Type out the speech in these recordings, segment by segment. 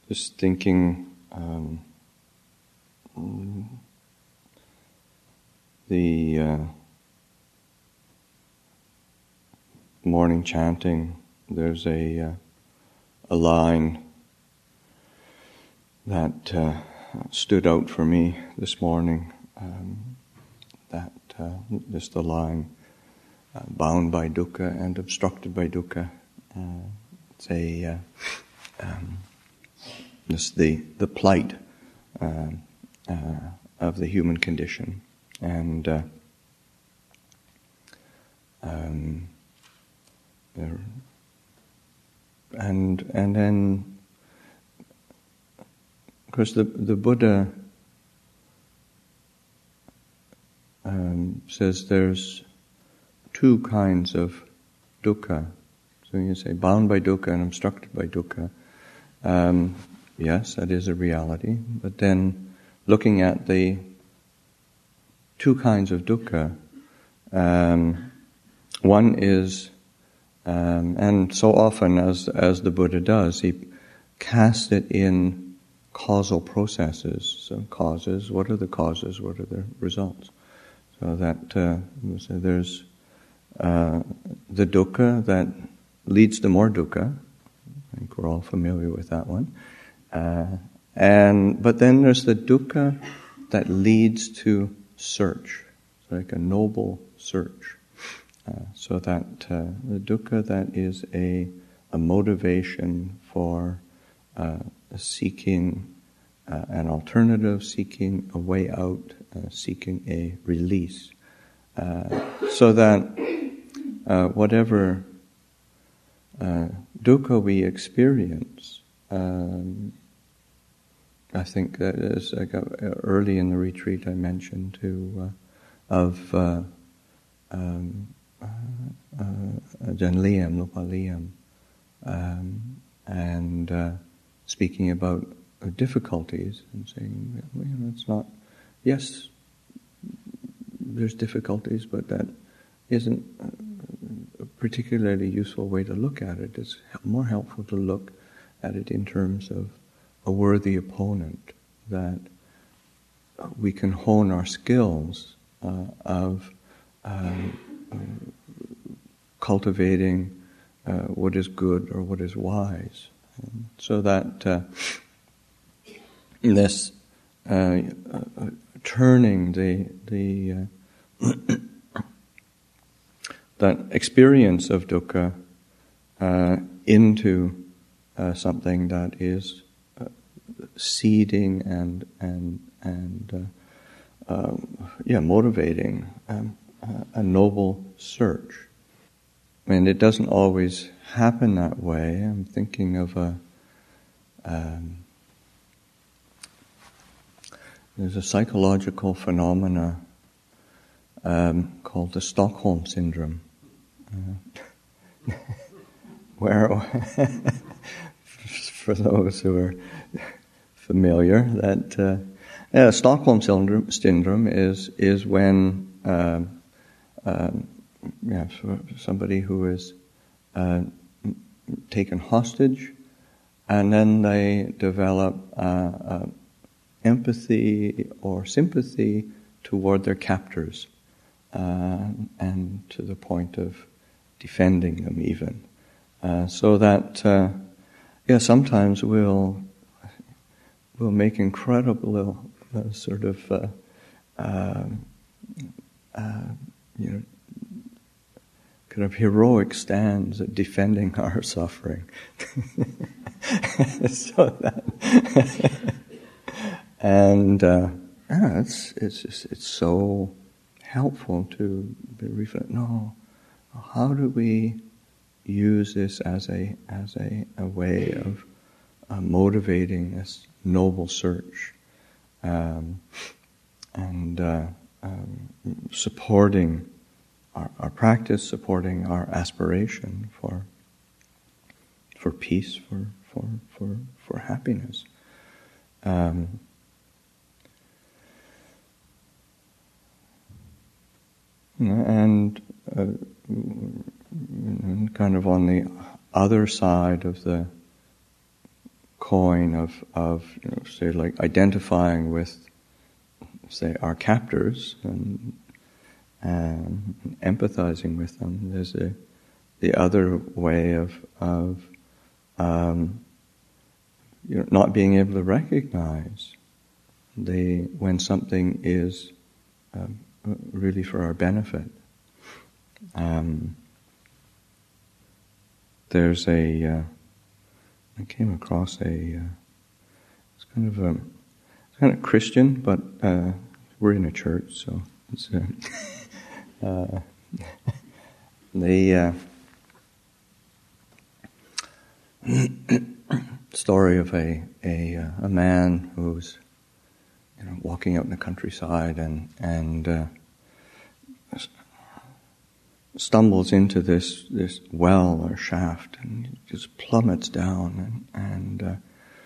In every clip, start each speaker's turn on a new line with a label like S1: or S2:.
S1: just thinking the morning chanting, there's a line that stood out for me this morning. Just the line, bound by dukkha and obstructed by dukkha. It's just the plight of the human condition, and then, of course, the Buddha says there's two kinds of dukkha. So you say bound by dukkha and obstructed by dukkha. Yes, that is a reality. But then, looking at the two kinds of dukkha, one is, and so often as the Buddha does, he casts it in causal processes. So causes, what are the causes? What are the results? So that so there's the dukkha that leads to more dukkha. I think we're all familiar with that one. But then there's the dukkha that leads to search, like a noble search. So that the dukkha that is a motivation for seeking an alternative, seeking a way out, seeking a release. So that whatever dukkha we experience, I think that is early in the retreat I mentioned of Ajahn Liam, Lupa Liam, and speaking about difficulties and saying, it's not, yes, there's difficulties, but that isn't a particularly useful way to look at it. It's more helpful to look at it in terms of a worthy opponent, that we can hone our skills of cultivating what is good or what is wise, so that this turning the that experience of dukkha into something that is seeding and motivating a noble search. And it doesn't always happen that way. I'm thinking of there's a psychological phenomena called the Stockholm Syndrome, where, for those who are familiar, that Stockholm Syndrome is when somebody who is taken hostage, and then they develop empathy or sympathy toward their captors, and to the point of defending them even. So that, sometimes we'll make incredible sort of kind of heroic stands at defending our suffering. So that, and it's so helpful to be reflect. No, how do we use this as a way of motivating this noble search, and supporting our practice, supporting our aspiration for peace, for happiness. And kind of on the other side of the coin of say like identifying with, say, our captors and empathizing with them. There's the other way of not being able to recognize when something is really for our benefit. There's I came across it's kind of Christian, but we're in a church, so it's the story of a man who's walking out in the countryside and stumbles into this well or shaft and just plummets down and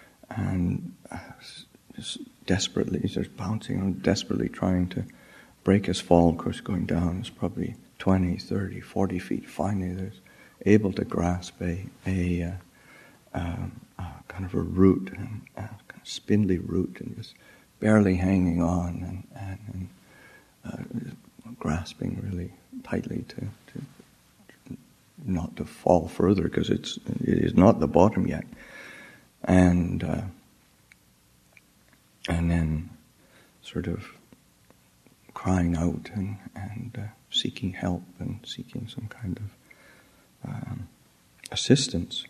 S1: just desperately, he's just bouncing on, desperately trying to break his fall. Of course, going down is probably 20, 30, 40 feet. Finally, there's able to grasp a kind of a root, a kind of spindly root, and just barely hanging on and grasping really tightly to not to fall further, because it is not the bottom yet, and then sort of crying out and seeking help and seeking some kind of assistance,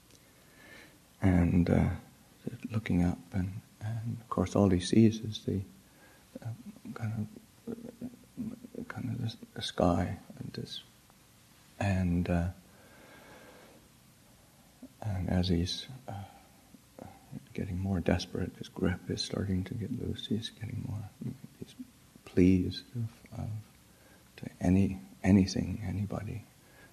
S1: and looking up, and of course all he sees is the kind of the sky and as he's getting more desperate, his grip is starting to get loose. He's getting more. He's pleased to anything, anybody,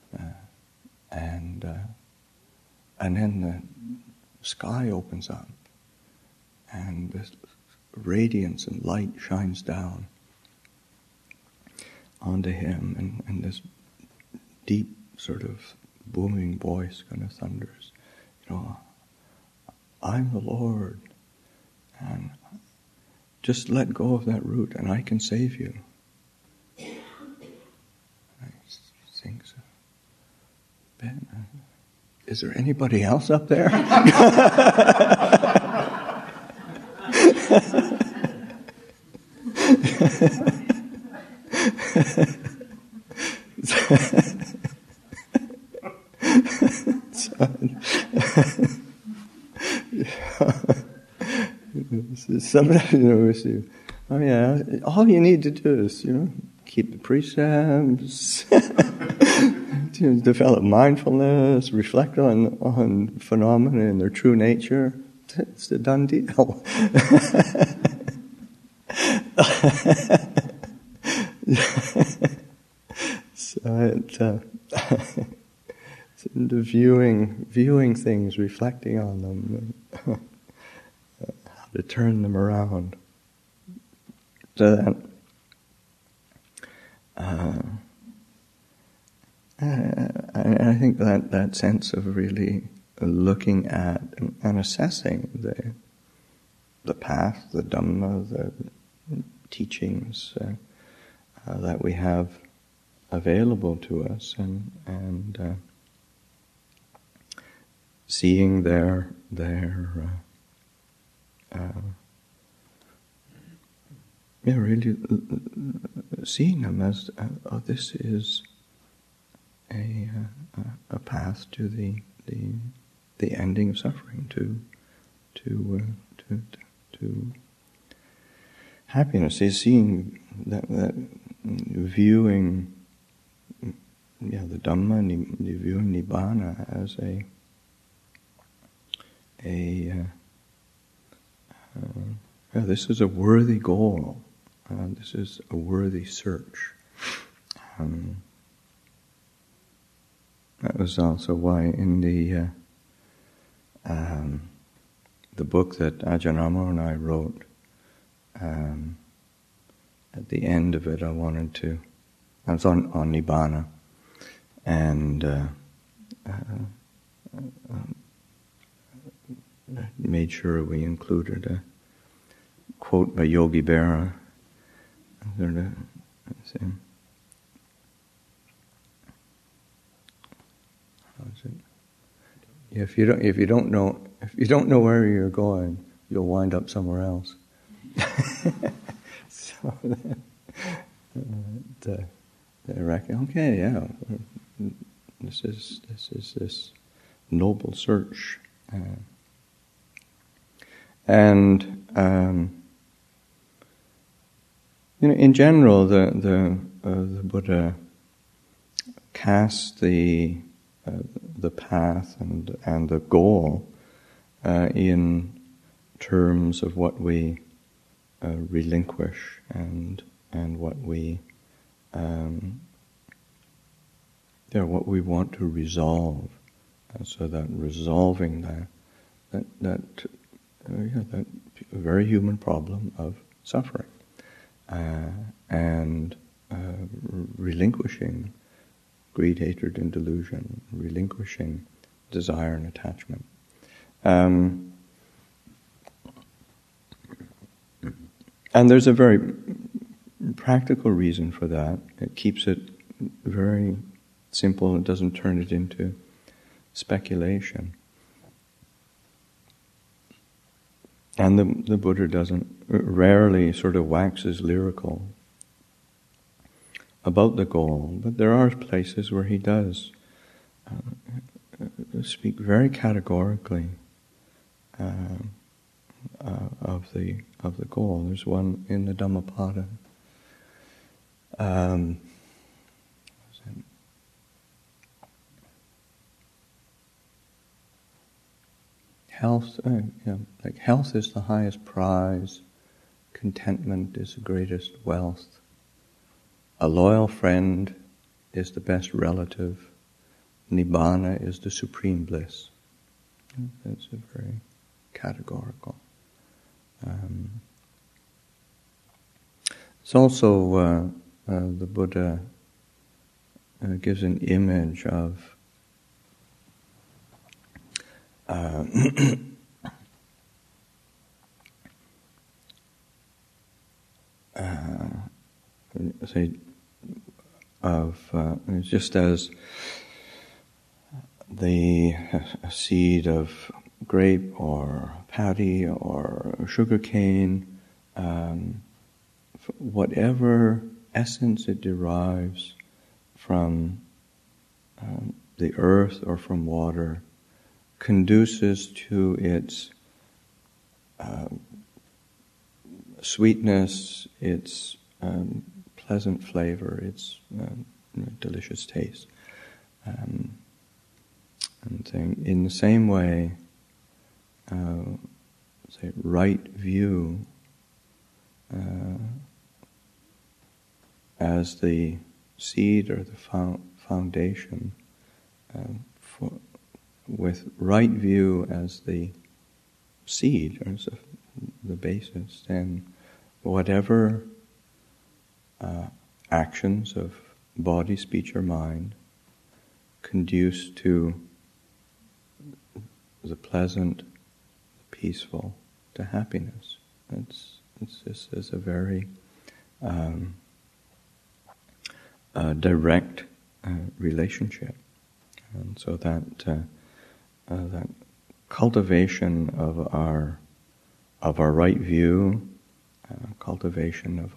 S1: and then the sky opens up, and this radiance and light shines down onto him, and this deep sort of booming voice kind of thunders, I'm the Lord, and just let go of that root and I can save you. I think so. Ben, is there anybody else up there? Somebody, all you need to do is, keep the precepts, develop mindfulness, reflect on phenomena in their true nature. It's a done deal. So it's into viewing things, reflecting on them, how to turn them around. So that I think that sense of really looking at and assessing the path, the Dhamma, the teachings that we have available to us, and seeing their really seeing them as this is a path to the ending of suffering, to happiness. Is seeing that viewing the Dhamma and viewing Nibbana as this is a worthy goal. This is a worthy search. That was also why in the book that Ajahn Amaro and I wrote, at the end of it I was on Nibbana, and made sure we included a quote by Yogi Berra. If you don't know where you're going, you'll wind up somewhere else. So they reckon, okay, yeah, this is this noble search, and in general, the Buddha casts the path and the goal in terms of what we relinquish and what we what we want to resolve, so that resolving that very human problem of suffering, and relinquishing greed, hatred, and delusion, relinquishing desire and attachment. And there's a very practical reason for that. It keeps it very simple and doesn't turn it into speculation. And the Buddha rarely sort of waxes lyrical about the goal, but there are places where he does speak very categorically of the goal. There's one in the Dhammapada. Health, health is the highest prize. Contentment is the greatest wealth. A loyal friend is the best relative. Nibbana is the supreme bliss. That's a very categorical. It's also the Buddha gives an image of just as a seed of grape or paddy or sugar cane, whatever essence it derives from the earth or from water, conduces to its sweetness, its pleasant flavor, its delicious taste. And saying, in the same way, right view as the seed or the foundation, with right view as the seed, or as the basis, then whatever actions of body, speech, or mind conduce to the pleasant, peaceful, to happiness. This is a very direct relationship, and so that cultivation of our right view, cultivation of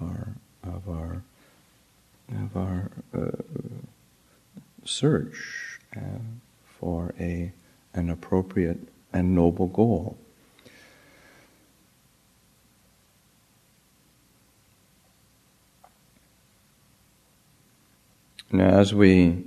S1: our search for an appropriate and noble goal. Now, as we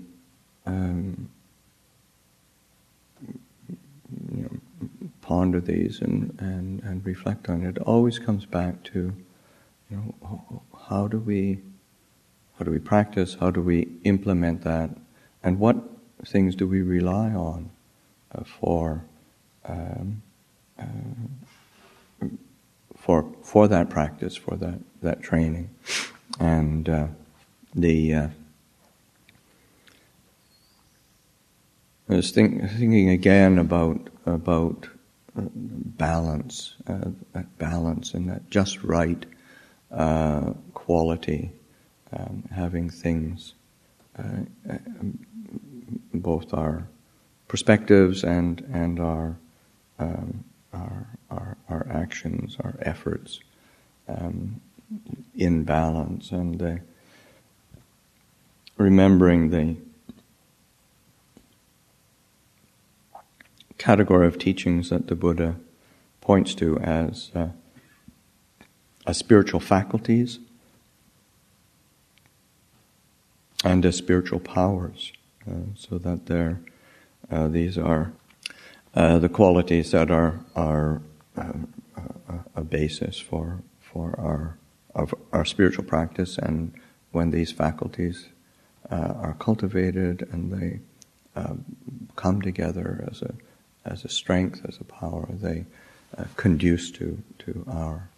S1: ponder these and reflect on it, it always comes back to, how do we practice? How do we implement that? And what things do we rely on for that practice, for that training? And I was thinking again about balance, that balance and that just right quality, having things, both our perspectives and our actions, our efforts, in balance, and remembering the category of teachings that the Buddha points to as spiritual faculties and as spiritual powers, so that these are the qualities that are a basis for our spiritual practice, and when these faculties are cultivated and they come together as a strength, as a power, they conduce to our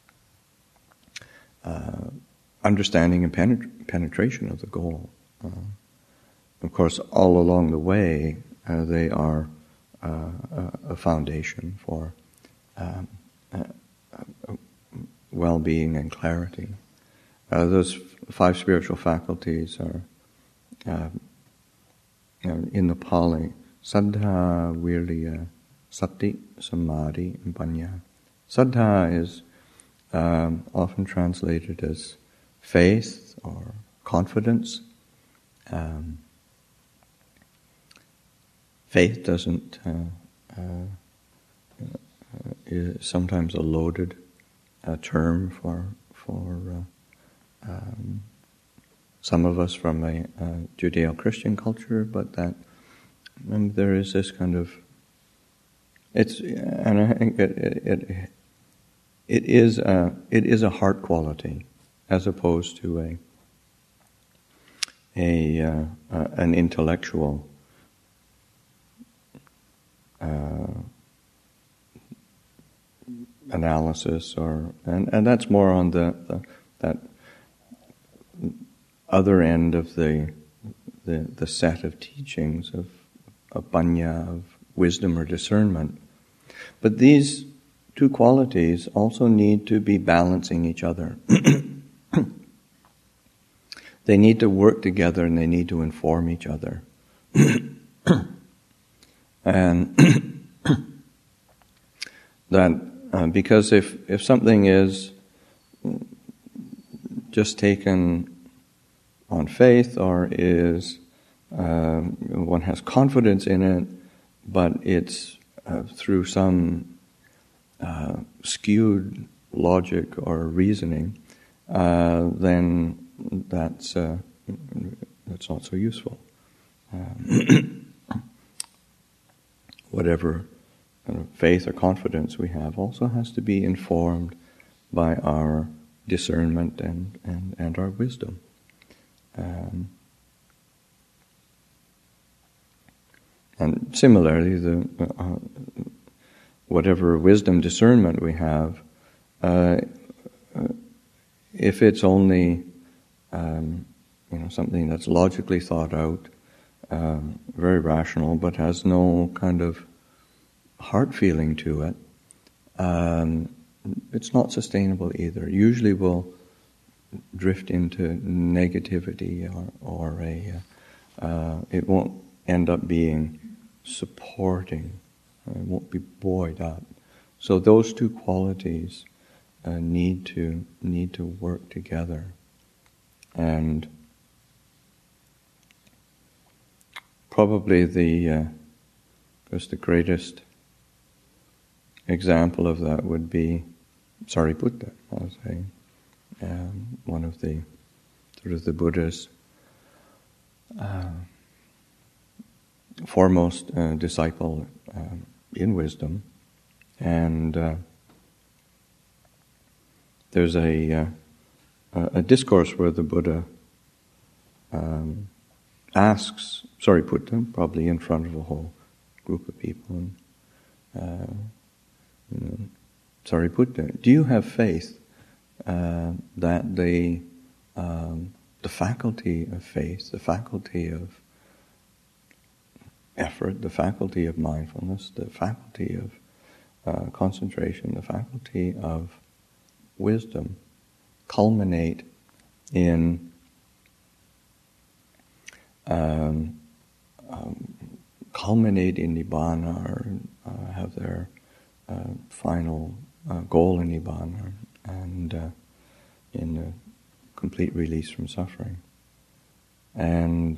S1: understanding and penetration of the goal. Of course, all along the way, they are a foundation for well-being and clarity. Those 5 spiritual faculties are, in the Pali, Saddha, Virya, Sati, Samadhi, and Panya. Saddha is often translated as faith or confidence. Faith is sometimes a loaded term for some of us from a Judeo-Christian culture, but that there is this kind of and I think it is a heart quality as opposed to an intellectual analysis, and that's more on that other end of the set of teachings of panya, of wisdom or discernment. But these 2 qualities also need to be balancing each other. They need to work together and they need to inform each other. And that because if something is just taken on faith or is one has confidence in it, but it's through some skewed logic or reasoning, then that's not so useful. Whatever faith or confidence we have also has to be informed by our discernment and our wisdom. And similarly, whatever wisdom discernment we have, if it's only something that's logically thought out, very rational, but has no kind of heart feeling to it, it's not sustainable either. Usually we'll drift into negativity or it won't end up being supporting. It won't be buoyed up. So those 2 qualities need to work together. And probably the greatest example of that would be Sariputta, as one of the Buddha's foremost disciple in wisdom, and there's a discourse where the Buddha asks Sariputta, probably in front of a whole group of people, and Sariputta, do you have faith that the faculty of faith, the faculty of effort, the faculty of mindfulness, the faculty concentration, the faculty of wisdom, culminate in Nibbana, or have their final goal in Nibbana, and in complete release from suffering. And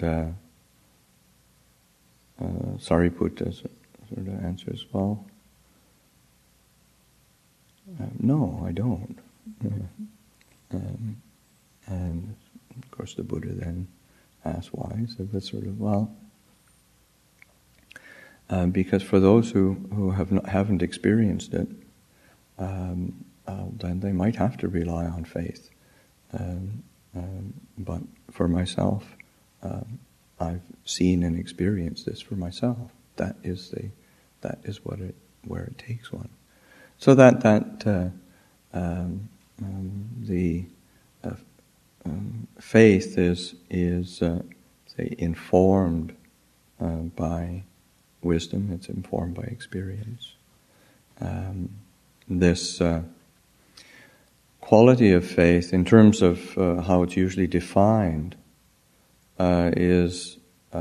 S1: Sariputta sort of answers, well, no, I don't. And of course the Buddha then asks why. He said, but sort of, well, because for those who haven't experienced it, then they might have to rely on faith. But for myself, I've seen and experienced this for myself. That is where it takes one. So that the faith is say informed by wisdom. It's informed by experience. This quality of faith, in terms of how it's usually defined, is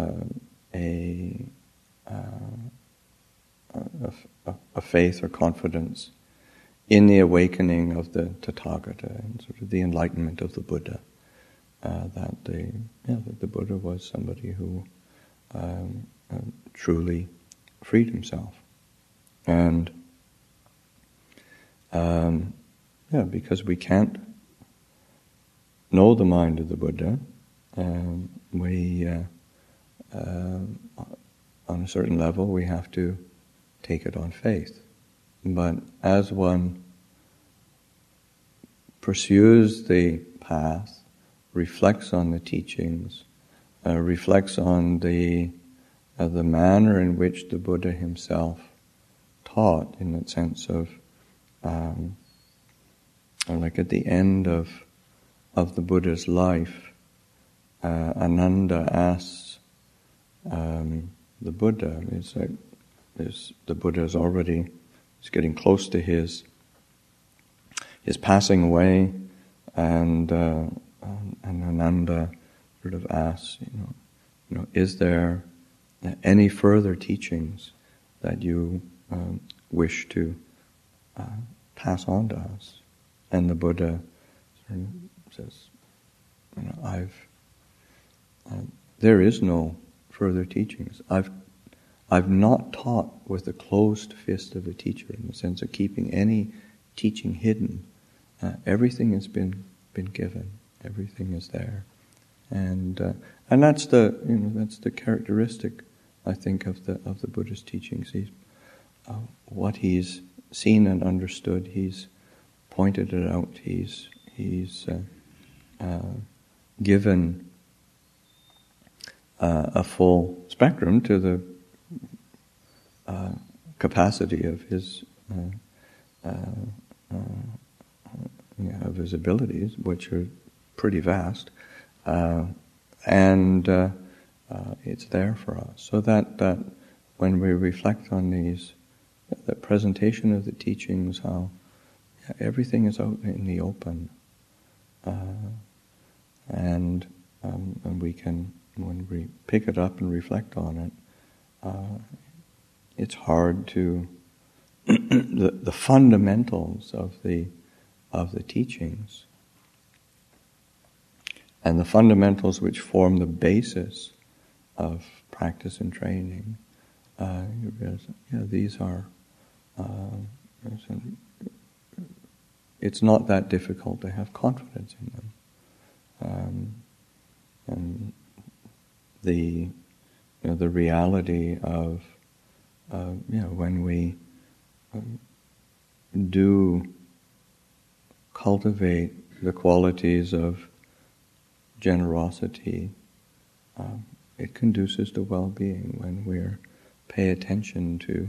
S1: a faith or confidence in the awakening of the Tathagata and sort of the enlightenment of the Buddha. That the Buddha was somebody who truly freed himself, and because we can't know the mind of the Buddha, we on a certain level we have to take it on faith. But as one pursues the path, reflects on the teachings, reflects on the manner in which the Buddha himself taught, in the sense of, like at the end of the Buddha's life, Ananda asks the Buddha, the Buddha is already, he's getting close to his passing away, and Ananda sort of asks, is there any further teachings that you wish to pass on to us? And the Buddha sort of says, there is no further teachings. I've not taught with the closed fist of a teacher, in the sense of keeping any teaching hidden. Everything has been given. Everything is there, and that's the characteristic, I think, of the Buddha's teachings. What he's seen and understood, he's pointed it out. He's given a full spectrum to the capacity of his of his abilities, which are pretty vast, and it's there for us. So that when we reflect on these, the presentation of the teachings, how everything is out in the open, and we can, when we pick it up and reflect on it, it's hard to the fundamentals of the teachings, and the fundamentals which form the basis of practice and training. You realize, these are. It's not that difficult to have confidence in them, and the reality of when we do cultivate the qualities of generosity, it conduces to well-being. When we pay attention to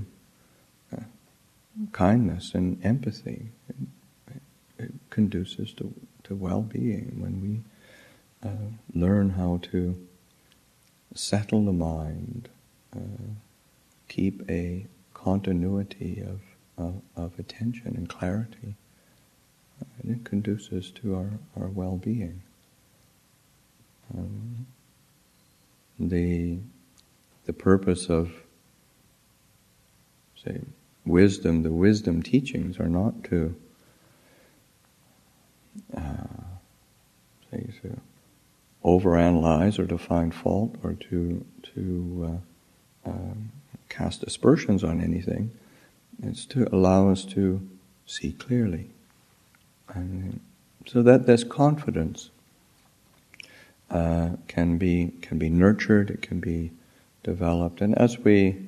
S1: kindness and empathy, it conduces to well-being. When we learn how to settle the mind, keep a continuity of attention and clarity. And it conduces to our well-being. The purpose of, say, wisdom, the wisdom teachings are not to overanalyze or to find fault or to cast aspersions on anything. It's to allow us to see clearly. And so that this confidence can be nurtured, it can be developed, and as we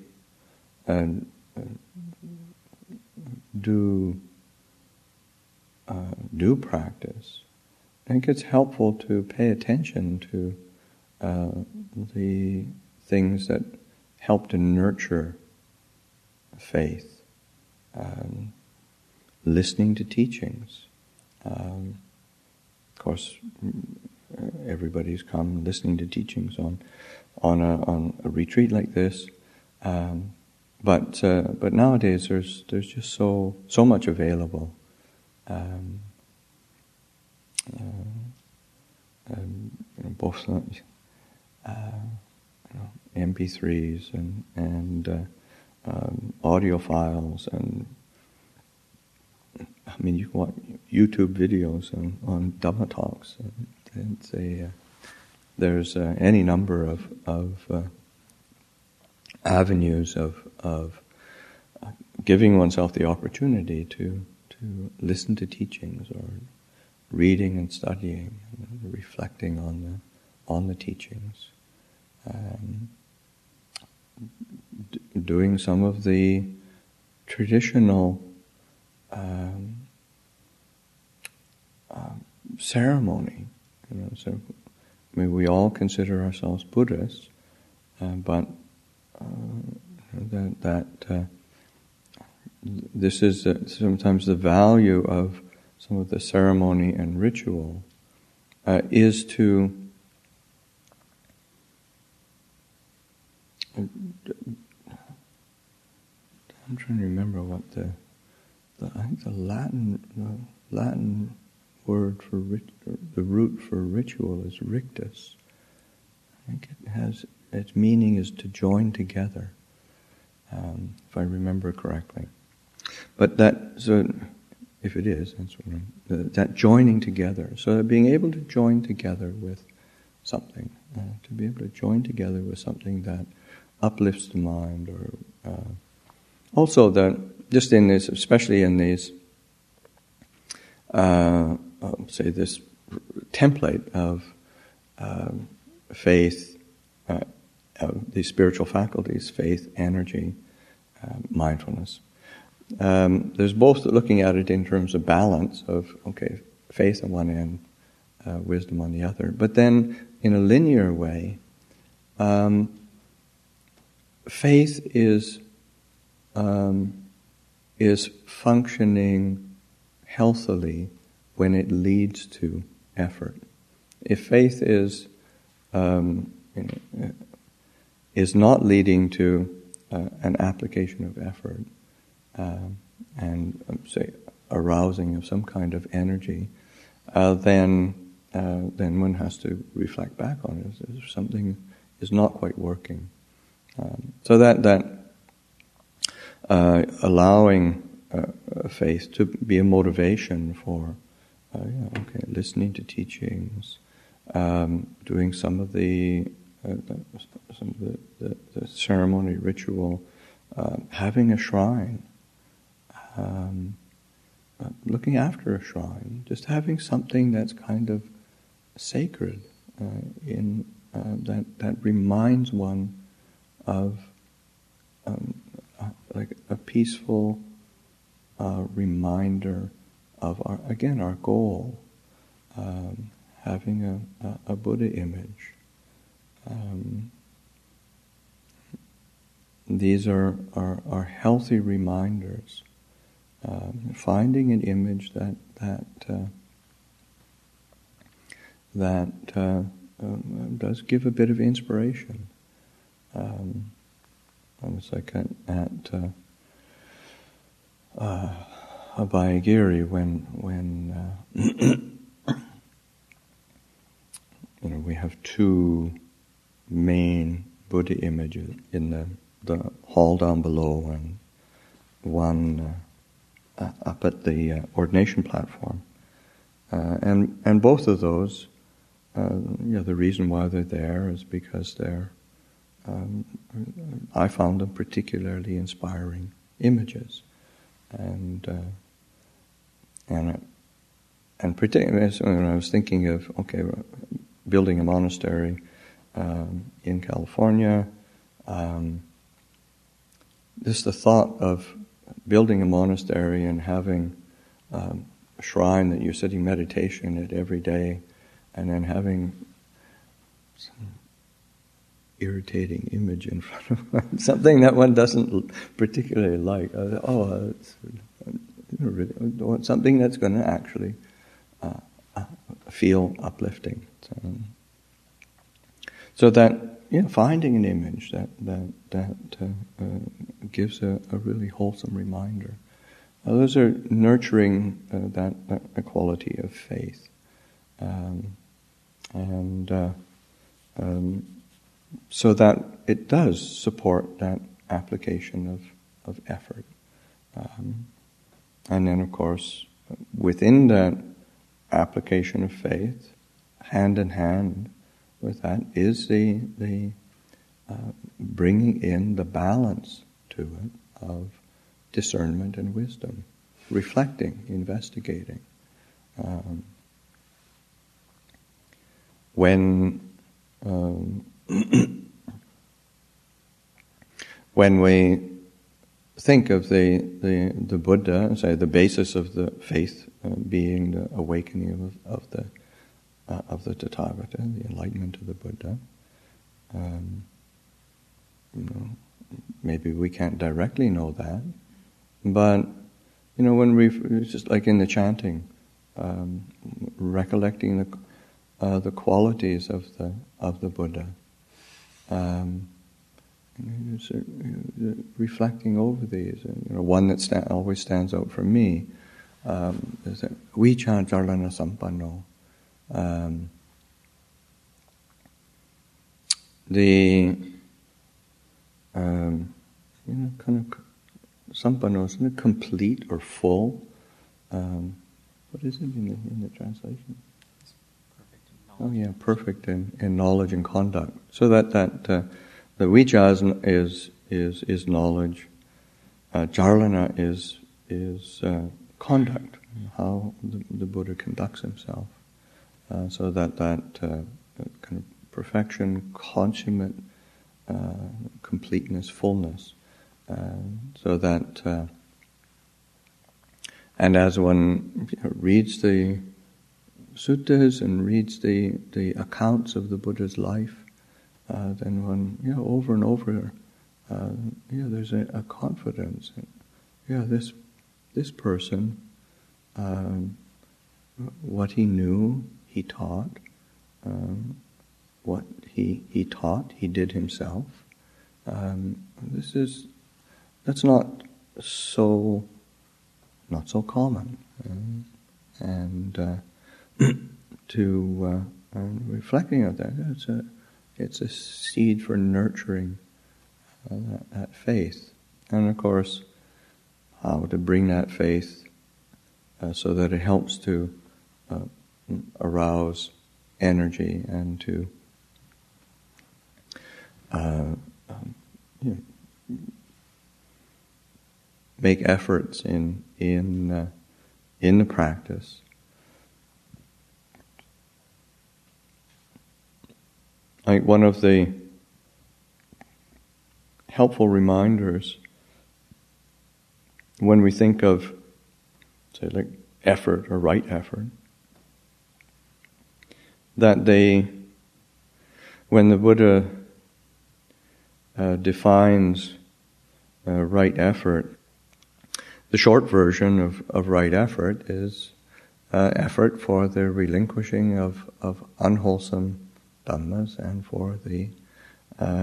S1: do practice, I think it's helpful to pay attention to the things that help to nurture faith, listening to teachings. Of course, everybody's come listening to teachings on a retreat like this, but nowadays there's just so much available. Both MP3s and audio files, and I mean you can watch YouTube videos on Dhamma talks. There's any number of avenues of giving oneself the opportunity to listen to teachings, or reading and studying and reflecting on the teachings, doing some of the traditional ceremony. So I mean, we all consider ourselves Buddhists, but this is sometimes the value of some of the ceremony and ritual is to I'm trying to remember what I think the Latin word for the root for ritual is rictus. I think it has its meaning is to join together, if I remember correctly. But if it is, that's what that joining together. So being able to join together with something, to be able to join together with something that uplifts the mind, or also that just in this, especially in these, say this template of faith, the spiritual faculties, faith, energy, mindfulness. There's both looking at it in terms of balance of, okay, faith on one end, wisdom on the other. But then in a linear way, faith is functioning healthily when it leads to effort. If faith is not leading to an application of effort, and say arousing of some kind of energy, then one has to reflect back on it. If something is not quite working, so that allowing faith to be a motivation for listening to teachings, doing some of the ceremony, ritual, having a shrine. Looking after a shrine, just having something that's kind of sacred, that reminds one of like a peaceful reminder of our goal, having a Buddha image. These are healthy reminders. Finding an image that does give a bit of inspiration. I was like at Abhayagiri when we have two main Buddha images in the hall down below and one up at the ordination platform, and both of those, the reason why they're there is because they're I found them particularly inspiring images, and particularly when I was thinking of building a monastery in California, just the thought of building a monastery and having a shrine that you're sitting meditation at every day, and then having some irritating image in front of one, something that one doesn't particularly like. Something that's going to actually feel uplifting. So that finding an image that gives a really wholesome reminder. Those are nurturing that quality of faith, so that it does support that application of effort. And then, of course, within that application of faith, hand in hand with that is the bringing in the balance to it of discernment and wisdom, reflecting, investigating. When we think of the Buddha, say the basis of the faith being the awakening of the Tathagata, the enlightenment of the Buddha, maybe we can't directly know that, but when it's just like in the chanting, recollecting the qualities of the Buddha, reflecting over these. One that always stands out for me is that Vicca Jarlana Sampanno. Kind of Sampanno, isn't it complete or full? What is it in the translation? Perfect in knowledge and conduct. So that the Vicca is knowledge, Jarlana is conduct, how the Buddha conducts himself. So that kind of perfection, consummate completeness, fullness. So that, and as one reads the suttas and reads the accounts of the Buddha's life, then one, over and over, there's a confidence. This person, what he knew, he taught. What he taught, he did himself. That's not so common, and reflecting on that, it's a seed for nurturing that faith, and of course, how to bring that faith so that it helps to arouse energy and to make efforts in the practice. Like one of the helpful reminders when we think of, say, like effort or right effort, that when the Buddha defines right effort, the short version of right effort is effort for the relinquishing of unwholesome dhammas and for the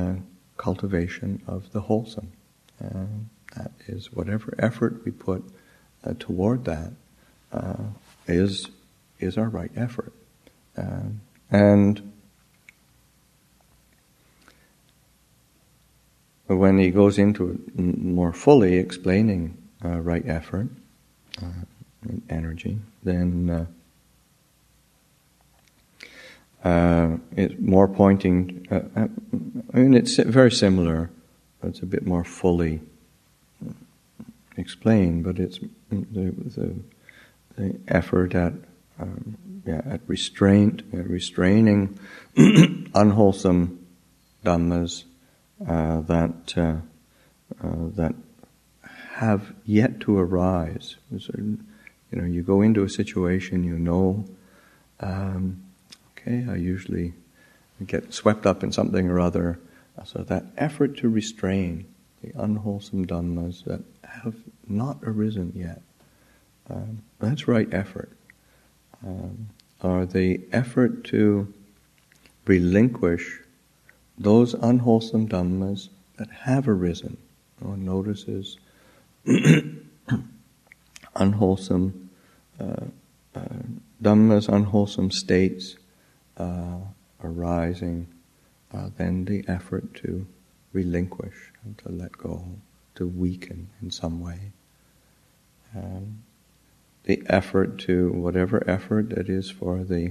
S1: cultivation of the wholesome. That is whatever effort we put toward that is our right effort. And when he goes into it more fully, explaining right effort, energy, then it's more pointing. It's very similar. It's a bit more fully explained, but it's the effort at restraint, restraining unwholesome dhammas that have yet to arise. So, you go into a situation, I usually get swept up in something or other. So that effort to restrain the unwholesome dhammas that have not arisen yet, that's right effort. Or the effort to relinquish those unwholesome dhammas that have arisen. One notices unwholesome dhammas, unwholesome states arising, then the effort to relinquish, to let go, to weaken in some way. The effort to, whatever effort that is for the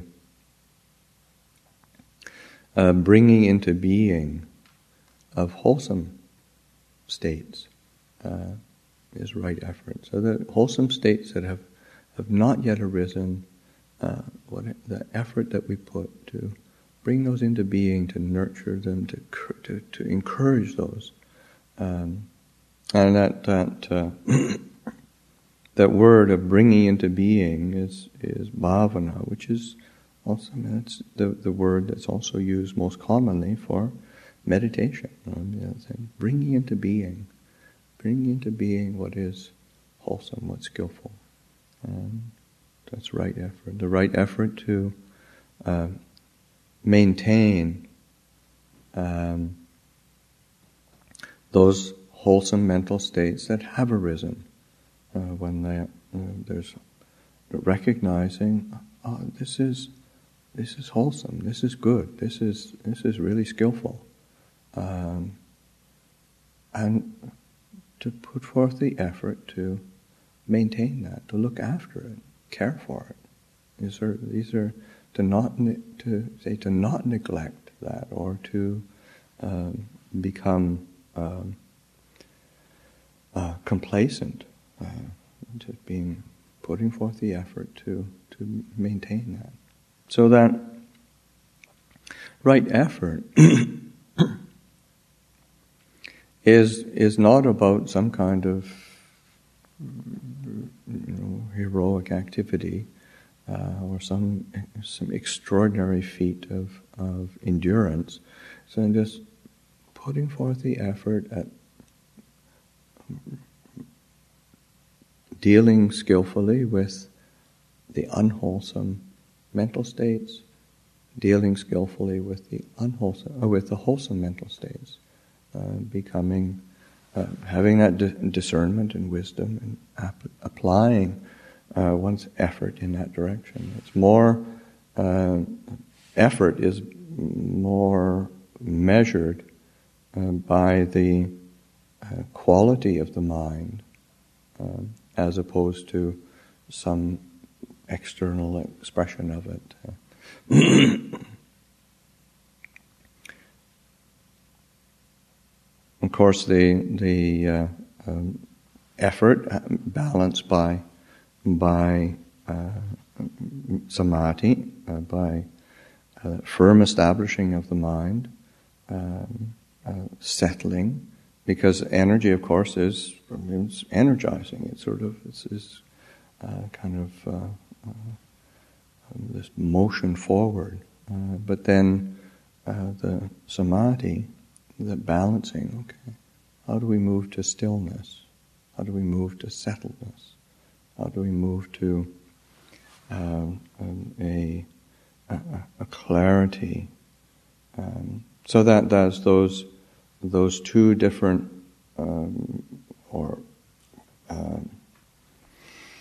S1: bringing into being of wholesome states is right effort. So the wholesome states that have not yet arisen, the effort that we put to bring those into being, to nurture them, to encourage those, and that word of bringing into being is bhavana, which is also, it's the word that's also used most commonly for meditation. Bringing into being what is wholesome, what's skillful. That's right effort. The right effort to maintain those wholesome mental states that have arisen when there's recognizing, this is wholesome, this is good, this is really skillful, and to put forth the effort to maintain that, to look after it, care for it. These are to not neglect that, or to become complacent, to putting forth the effort to maintain that. So that right effort is not about some kind of heroic activity or some extraordinary feat of endurance. So just putting forth the effort at dealing skillfully with the unwholesome mental states, dealing skillfully with the wholesome mental states, having that discernment and wisdom, and applying one's effort in that direction. It's more effort is more measured by the quality of the mind, as opposed to some external expression of it. Of course, the effort balanced by samadhi, by firm establishing of the mind, settling, because energy, of course, is energizing. It's kind of this motion forward, but then the samadhi, the balancing. Okay, how do we move to stillness? How do we move to settledness? How do we move to a clarity? So that there's those two different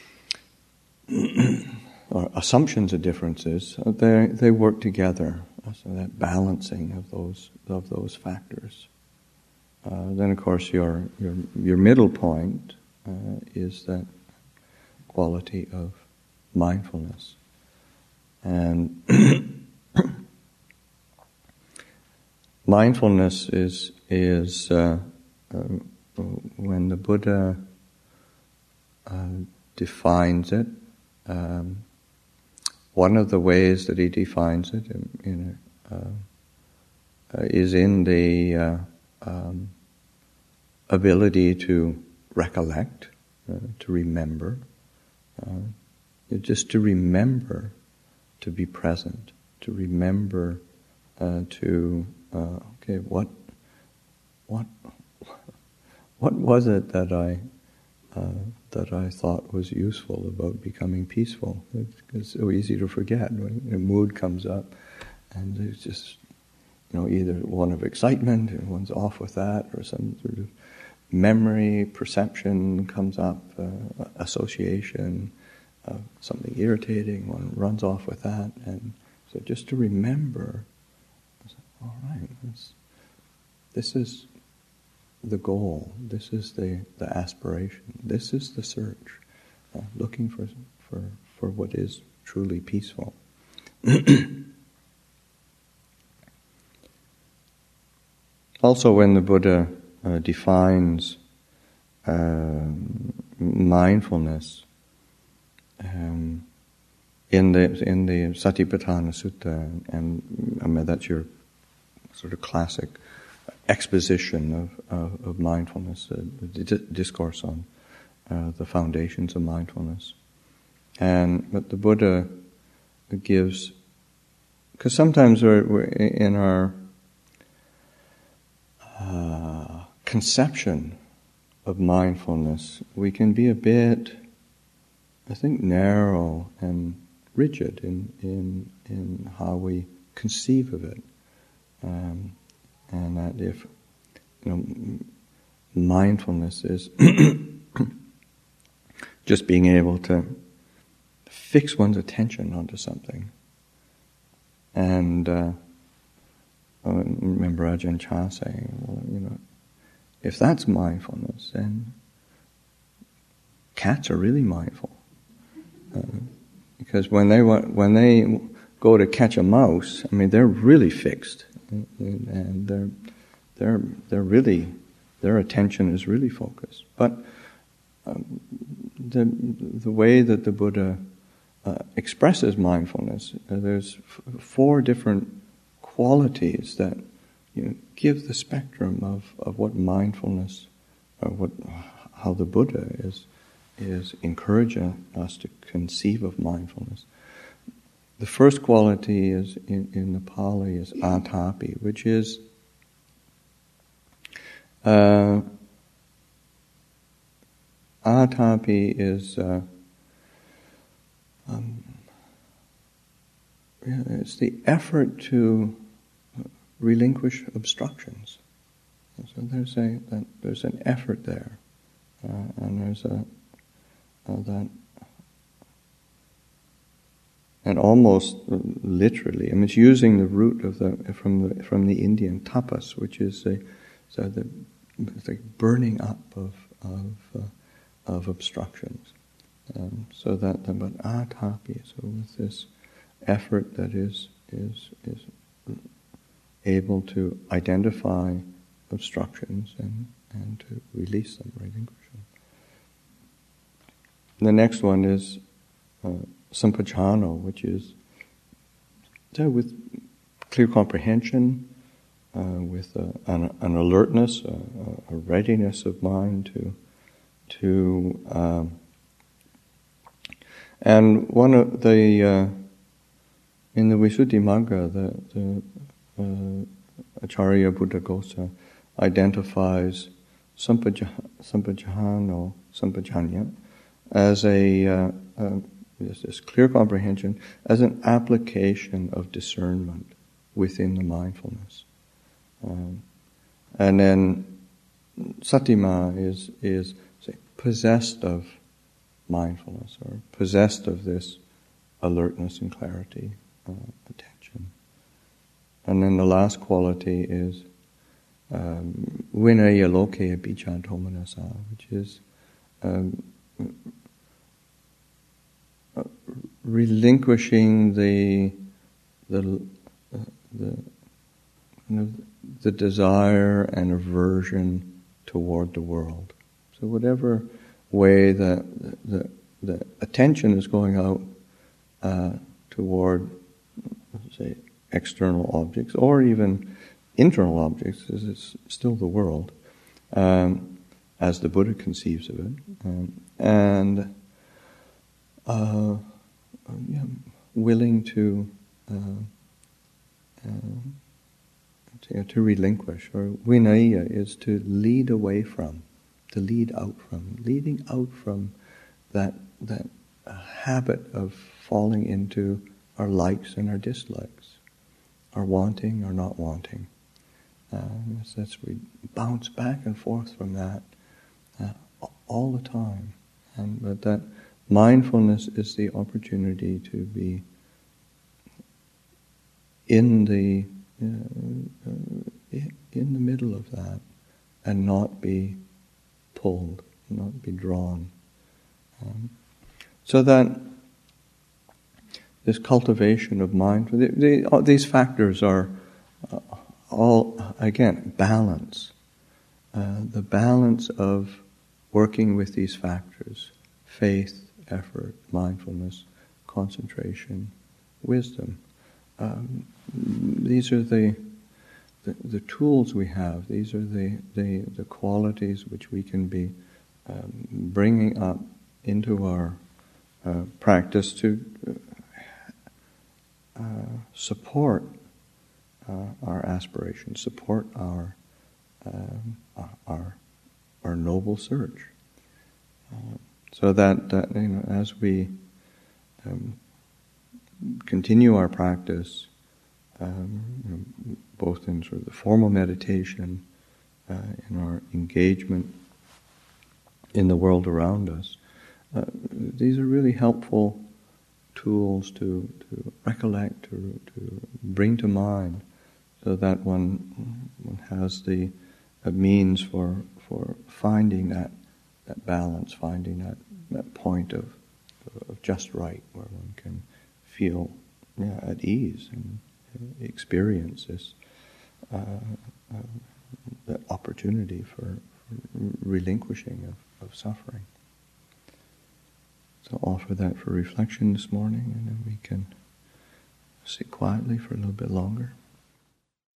S1: assumptions of differences, they work together. So that balancing of those factors. Then, of course, your middle point is that quality of mindfulness, and mindfulness is when the Buddha defines it. One of the ways that he defines it is in the ability to recollect, to remember, just to remember, to be present, to remember, what was it that I thought was useful about becoming peaceful? It's so easy to forget when a mood comes up, and there's just either one of excitement, and one's off with that, or some sort of memory, perception comes up, association of something irritating, one runs off with that, and so just to remember, all right, this is the goal, this is the aspiration, this is the search, looking for what is truly peaceful. Also, when the Buddha defines mindfulness in the Satipatthana Sutta, and I mean that's your sort of classic exposition of mindfulness, the discourse on the foundations of mindfulness. But the Buddha gives, because sometimes we're in our conception of mindfulness, we can be a bit, I think, narrow and rigid in how we conceive of it. And that if mindfulness is just being able to fix one's attention onto something, and I remember Ajahn Chah saying, well, if that's mindfulness, then cats are really mindful, because when they go to catch a mouse, I mean they're really fixed. And they're really, their attention is really focused. But the way that the Buddha expresses mindfulness, there's 4 different qualities that give the spectrum of what mindfulness, or how the Buddha is encouraging us to conceive of mindfulness. The first quality is in the Pali is atapi, which is it's the effort to relinquish obstructions. So there's an effort there, and there's that. And almost literally, I mean, it's using the root of from the Indian tapas, which is the burning up of obstructions. So that, but atapi, so with this effort that is able to identify obstructions and to release them, relinquish them. The next one is sampajano, which is with clear comprehension, with an alertness, a readiness of mind to and one of the in the Visuddhimagga, the Acharya Buddhaghosa identifies sampajanya as this clear comprehension as an application of discernment within the mindfulness. And then satima is say, possessed of mindfulness, or possessed of this alertness and clarity, attention. And then the last quality is vinaya lokeya bichanto manasa, which is relinquishing the desire and aversion toward the world. So whatever way the attention is going out toward, say, external objects or even internal objects, because it's still the world, as the Buddha conceives of it, and willing to relinquish, or vinaya is to lead away from, to lead out from, leading out from that habit of falling into our likes and our dislikes, our wanting or not wanting. We bounce back and forth from that all the time, but that mindfulness is the opportunity to be in the middle of that and not be pulled, not be drawn. So that this cultivation of mindfulness, these factors are all, again, balance. The balance of working with these factors: faith, effort, mindfulness, concentration, wisdom. These are the tools we have. These are the qualities which we can be bringing up into our practice to support our aspirations, support our noble search, so that as we continue our practice, both in sort of the formal meditation, in our engagement in the world around us, these are really helpful tools to recollect, to bring to mind, so that one has the means for finding that balance, finding that point of just right, where one can feel at ease and experience this the opportunity for relinquishing of suffering. So offer that for reflection this morning, and then we can sit quietly for a little bit longer.